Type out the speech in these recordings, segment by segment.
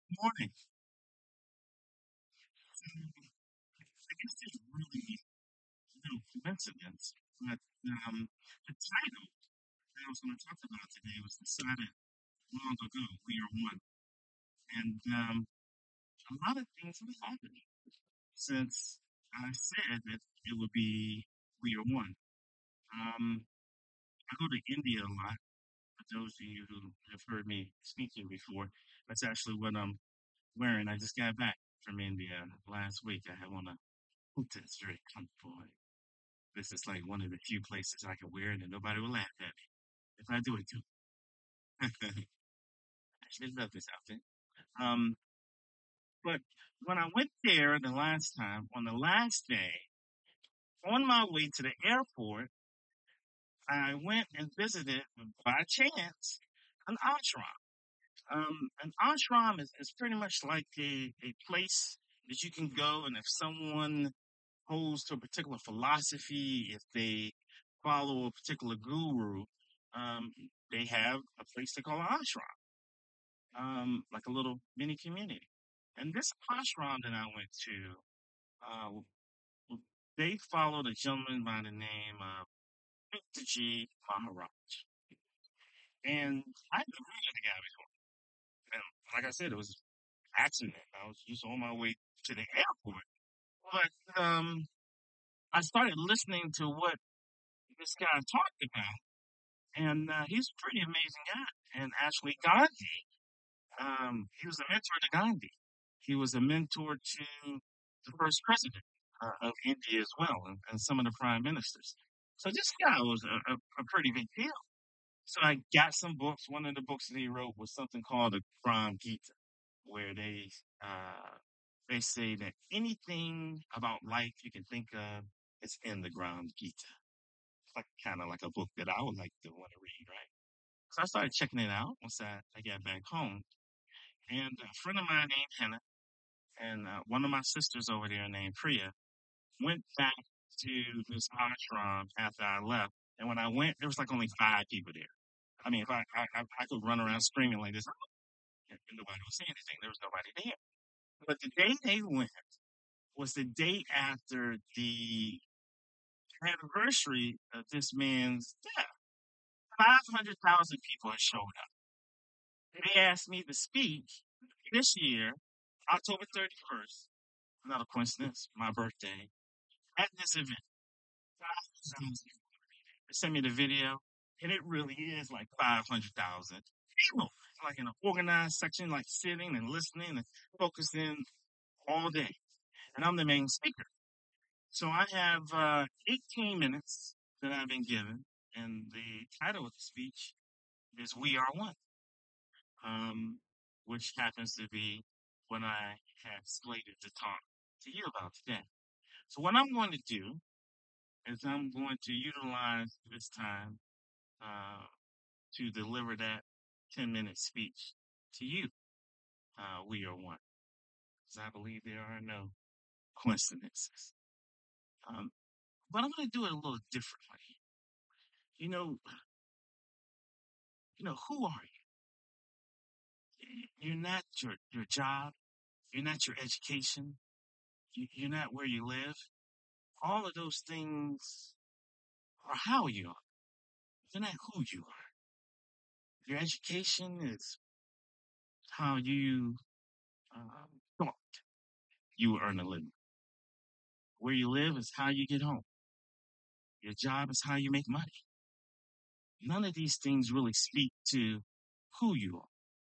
Morning. I guess it's really no coincidence, but the title that I was going to talk about today was decided long ago. We are one, and a lot of things have happened since I said that it would be we are one. Um, I go to India a lot. For those of you who have heard me speak here before, that's actually what I'm wearing. I just got back from India last week. I have on a kurta. It's very comfortable. This is like one of the few places I can wear it and nobody will laugh at me if I do it too. I actually love this outfit. Um, but when I went there the last time, on the last day, on my way to the airport, I went and visited by chance an ashram. An ashram is pretty much like a place that you can go, and if someone holds to a particular philosophy, if they follow a particular guru, um, they have a place they call an ashram, like a little mini community. And this ashram that I went to, uh, they followed a gentleman by the name of Victorji Maharaj. And I never heard of the guy before. And like I said, it was an accident. I was just on my way to the airport. But I started listening to what this guy talked about. And he's a pretty amazing guy. And actually, Gandhi, he was a mentor to Gandhi. He was a mentor to the first president of India as well, and some of the prime ministers. So this guy was a pretty big deal. So I got some books. One of the books that he wrote was something called the Gram Gita, where they say that anything about life you can think of is in the Gram Gita. It's like kind of like a book that I would like to want to read, right? So I started checking it out once I got back home. And a friend of mine named Hannah and one of my sisters over there named Priya went back to this ashram after I left. And when I went, there was like only 5 people there. I mean, if I could run around screaming like this, and nobody would say anything. There was nobody there. But the day they went was the day after the anniversary of this man's death. 500,000 people had showed up. They asked me to speak this year, October 31st, not a coincidence, my birthday, at this event. They sent me the video, and it really is like 500,000 people, like in an organized section, like sitting and listening and focusing all day. And I'm the main speaker. So I have 18 minutes that I've been given, and the title of the speech is We Are One, um, which happens to be what I have slated to talk to you about today. So what I'm going to do is I'm going to utilize this time uh, to deliver that 10-minute speech to you. We are one, because I believe there are no coincidences. Um, but I'm going to do it a little differently. You know, who are you? You're not your job. You're not your education. You're not where you live. All of those things are how you are. They're not who you are. Your education is how you thought you would earn a living. Where you live is how you get home. Your job is how you make money. None of these things really speak to who you are.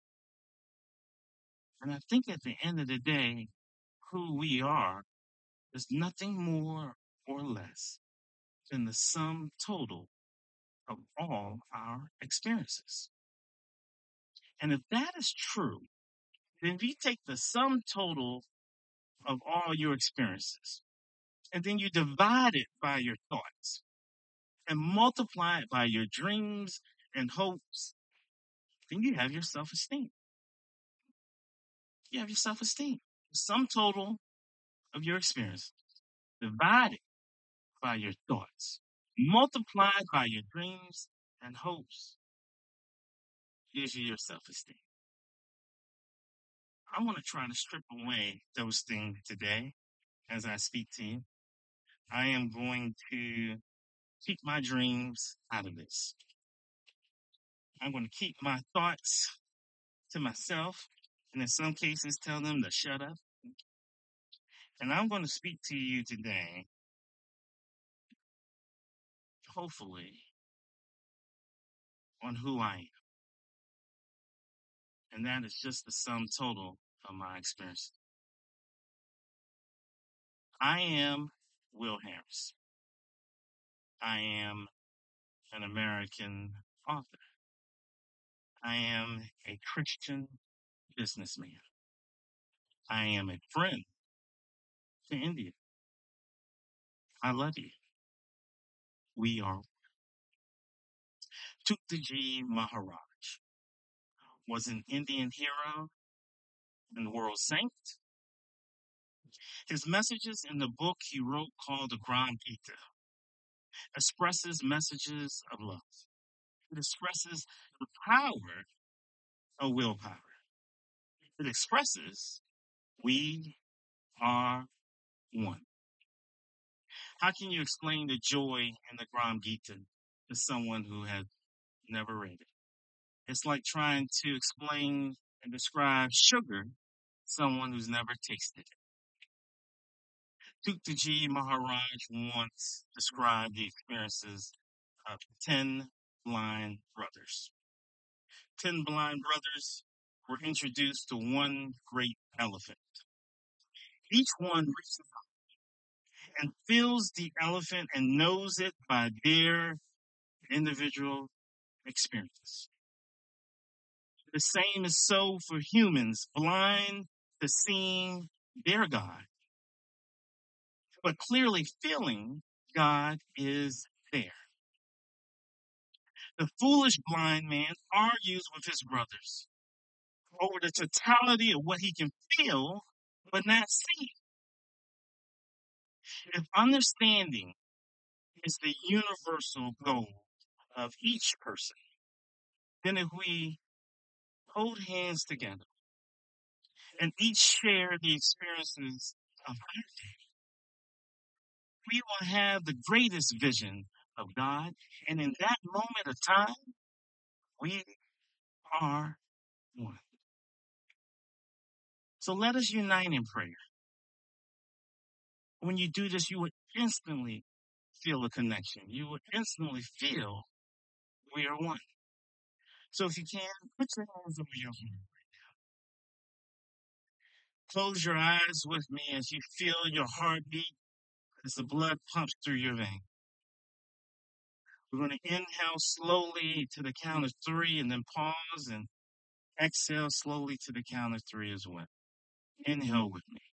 And I think at the end of the day, who we are is nothing more or less than the sum total of all our experiences. And if that is true, then if you take the sum total of all your experiences and then you divide it by your thoughts and multiply it by your dreams and hopes, then you have your self esteem. You have your self esteem. The sum total of your experiences divided by your thoughts, multiplied by your dreams and hopes, gives you your self esteem. I want to try to strip away those things today as I speak to you. I am going to keep my dreams out of this. I'm going to keep my thoughts to myself, and in some cases, tell them to shut up. And I'm going to speak to you today, hopefully, on who I am. And that is just the sum total of my experience. I am Will Harris. I am an American author. I am a Christian businessman. I am a friend to India. I love you. We are. Tuktaji Maharaj was an Indian hero and world saint. His messages in the book he wrote called the Gram Gita expresses messages of love. It expresses the power of willpower. It expresses we are one. How can you explain the joy in the Gram Gita to someone who has never read it? It's like trying to explain and describe sugar to someone who's never tasted it. Tuktaji Maharaj once described the experiences of 10 blind brothers. 10 blind brothers were introduced to one great elephant. Each one reaches out and feels the elephant and knows it by their individual experiences. The same is so for humans, blind to seeing their God, but clearly feeling God is there. The foolish blind man argues with his brothers over the totality of what he can feel but not see. If understanding is the universal goal of each person, then if we hold hands together and each share the experiences of our day, we will have the greatest vision of God. And in that moment of time, we are one. So let us unite in prayer. When you do this, you would instantly feel a connection. You would instantly feel we are one. So if you can, put your hands over your heart. Close your eyes with me as you feel your heartbeat as the blood pumps through your vein. We're going to inhale slowly to the count of 3 and then pause and exhale slowly to the count of 3 as well. Inhale with me.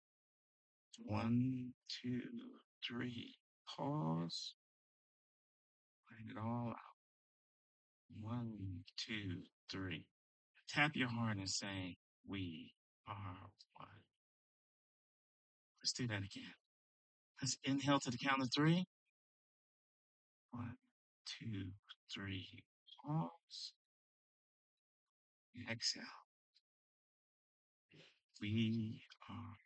1, 2, 3. Pause. Let it all out. 1, 2, 3. Tap your heart and say, we are one. Let's do that again. Let's inhale to the count of 3. 1, 2, 3. Pause. Exhale. We are.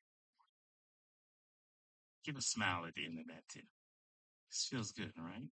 Give a smile at the end of that too. This feels good, right?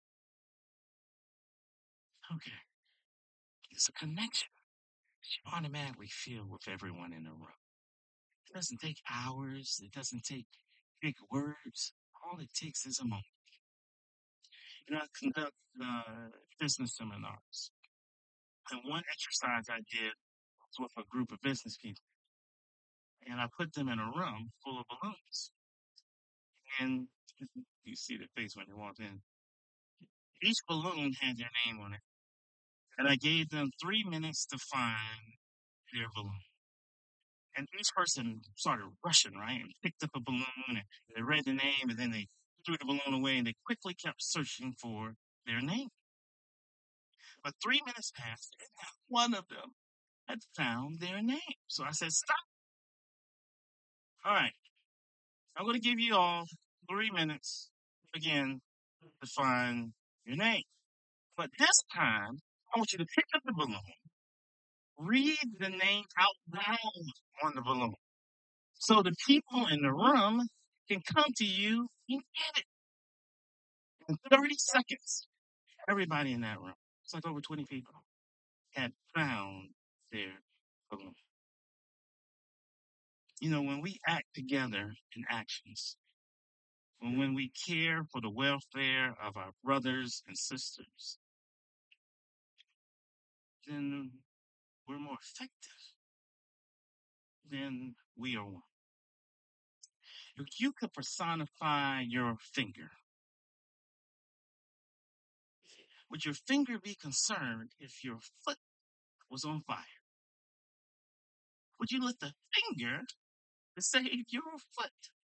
Okay. It's a connection you automatically feel with everyone in the room. It doesn't take hours. It doesn't take big words. All it takes is a moment. I conduct business seminars. And one exercise I did was with a group of business people. And I put them in a room full of balloons. And you see their face when you walk in. Each balloon had their name on it. And I gave them 3 minutes to find their balloon. And each person started rushing, right? And picked up a balloon and they read the name and then they threw the balloon away and they quickly kept searching for their name. But 3 minutes passed and not one of them had found their name. So I said, stop. All right. I'm going to give you all 3 minutes again to find your name. But this time, I want you to pick up the balloon Read the name out loud on the balloon. So the people in the room can come to you and get it in 30 seconds. Everybody in that room, it's like over 20 people, had found their balloon. You know, when we act together in actions, when we care for the welfare of our brothers and sisters, then we're more effective than we are one. If you could personify your finger, would your finger be concerned if your foot was on fire? Would you lift a finger to save your foot?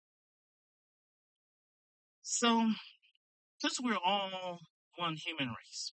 So, since we're all one human race,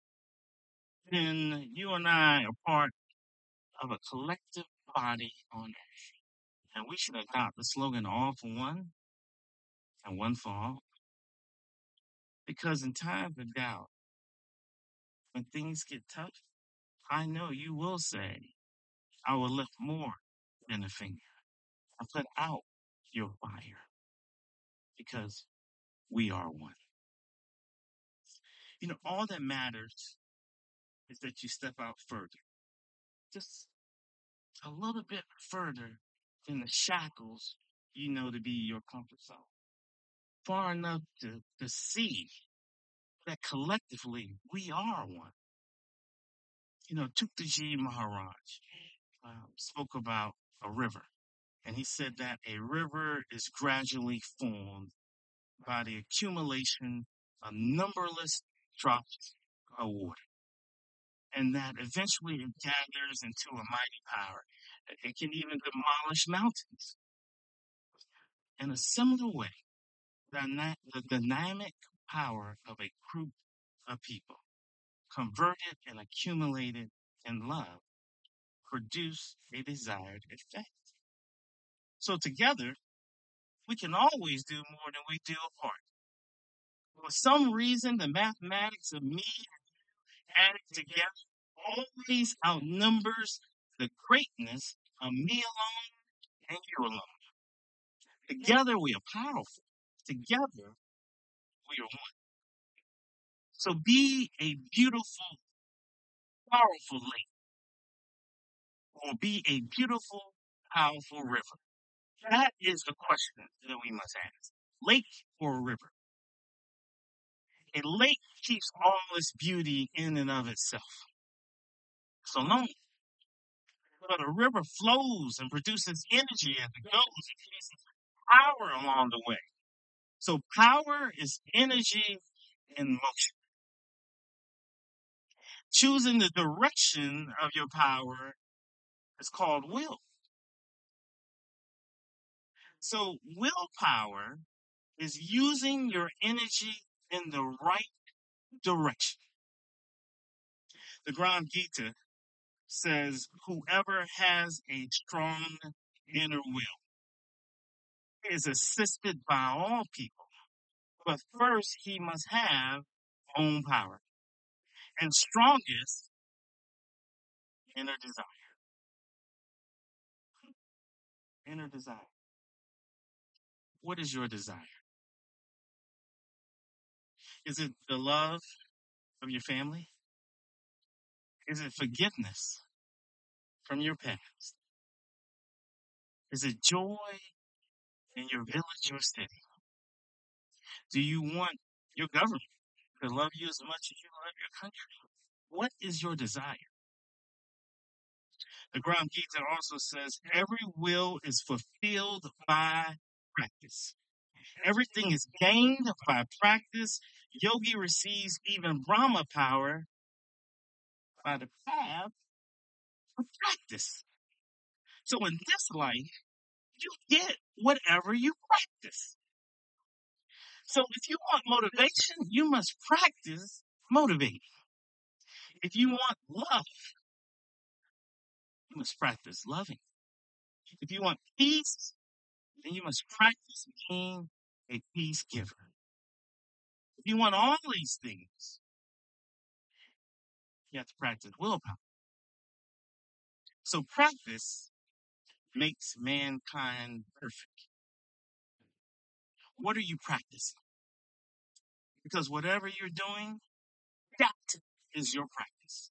then you and I are part of a collective body on earth. And we should adopt the slogan all for one and one for all. Because in times of doubt, when things get tough, I know you will say, I will lift more than a finger and put out your fire because we are one. You know, all that matters is that you step out further, just a little bit further than the shackles you know to be your comfort zone. Far enough to see that collectively we are one. You know, Tuktaji Maharaj spoke about a river, and he said that a river is gradually formed by the accumulation of numberless drops of water, and that eventually it gathers into a mighty power. It can even demolish mountains. In a similar way, the dynamic power of a group of people, converted and accumulated in love, produce a desired effect. So together, we can always do more than we do apart. For some reason, the mathematics of me added together always outnumbers the greatness of me alone and you alone. Together, we are powerful. Together, we are one. So be a beautiful, powerful lake, or be a beautiful, powerful river. That is the question that we must ask. Lake or river? A lake keeps all its beauty in and of itself. So long. But a river flows and produces energy as it goes. It creates power along the way. So power is energy in motion. Choosing the direction of your power is called will. So willpower is using your energy in the right direction. The Gram Gita says, whoever has a strong inner will is assisted by all people. But first, he must have own power and strongest inner desire. Inner desire. What is your desire? Is it the love of your family? Is it forgiveness from your past? Is it joy in your village or city? Do you want your government to love you as much as you love your country? What is your desire? The Gram Gita also says every will is fulfilled by practice. Everything is gained by practice. Yogi receives even Brahma power by the path of practice. So in this life, you get whatever you practice. So if you want motivation, you must practice motivating. If you want love, you must practice loving. If you want peace, then you must practice being a peace giver. If you want all these things, you have to practice willpower. So practice makes mankind perfect. What are you practicing? Because whatever you're doing, that is your practice.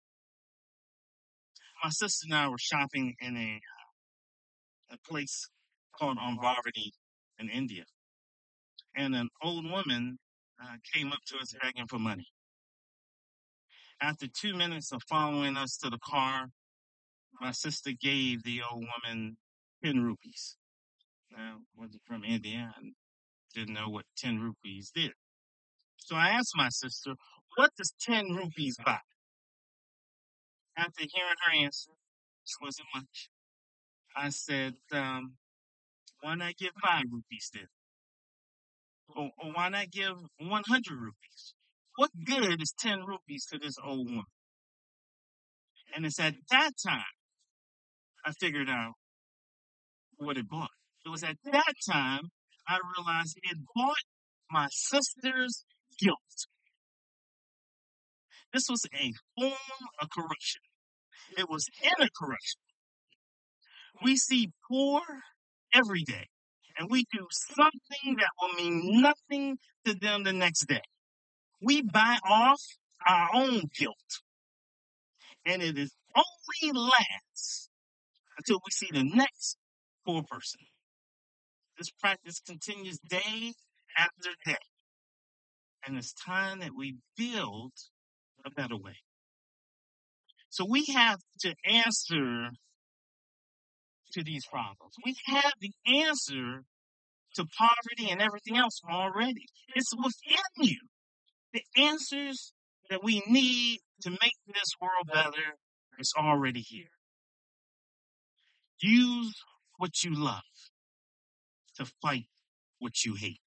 My sister and I were shopping in a place called Amravati in India. And an old woman came up to us begging for money. After 2 minutes of following us to the car, my sister gave the old woman 10 rupees. Now, wasn't from India and didn't know what 10 rupees did. So I asked my sister, what does 10 rupees buy? After hearing her answer, which wasn't much, I said, why not give 5 rupees then? Or why not give 100 rupees? What good is 10 rupees to this old woman? And it's at that time I figured out what it bought. It was at that time I realized it bought my sister's guilt. This was a form of corruption. It was inner corruption. We see poor every day, and we do something that will mean nothing to them the next day. We buy off our own guilt, and it is only lasts until we see the next poor person. This practice continues day after day, and it's time that we build a better way. So we have to answer to these problems. We have the answer to poverty and everything else already. It's within you. The answers that we need to make this world better is already here. Use what you love to fight what you hate.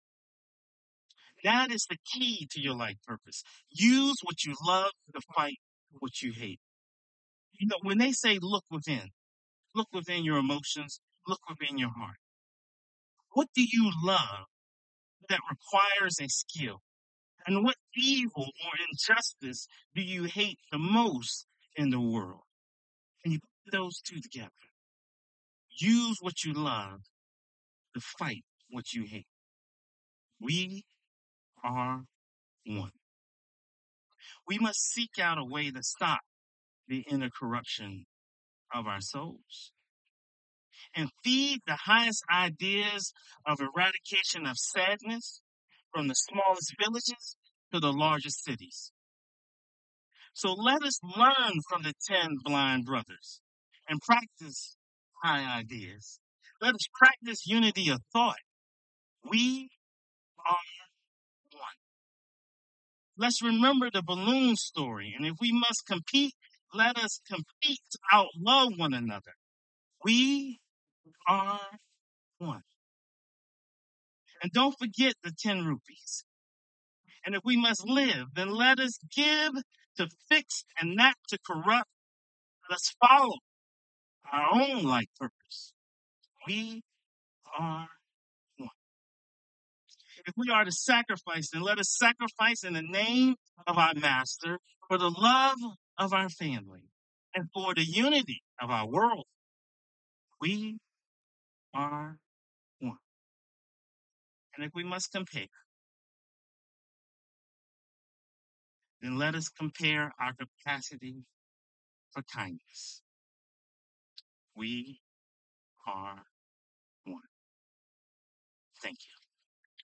That is the key to your life purpose. Use what you love to fight what you hate. You know, when they say look within your emotions, look within your heart. What do you love that requires a skill? And what evil or injustice do you hate the most in the world? And you put those two together. Use what you love to fight what you hate. We are one. We must seek out a way to stop the inner corruption of our souls and feed the highest ideas of eradication of sadness from the smallest villages to the largest cities. So let us learn from the 10 blind brothers and practice high ideas. Let us practice unity of thought. We are one. Let's remember the balloon story. And if we must compete, let us compete to outlove one another. We are one. And don't forget the 10 rupees. And if we must live, then let us give to fix and not to corrupt. Let's follow our own life purpose. We are one. If we are to sacrifice, then let us sacrifice in the name of our Master for the love of our family and for the unity of our world. We are one. And if we must compare, then let us compare our capacity for kindness. We are one. Thank you.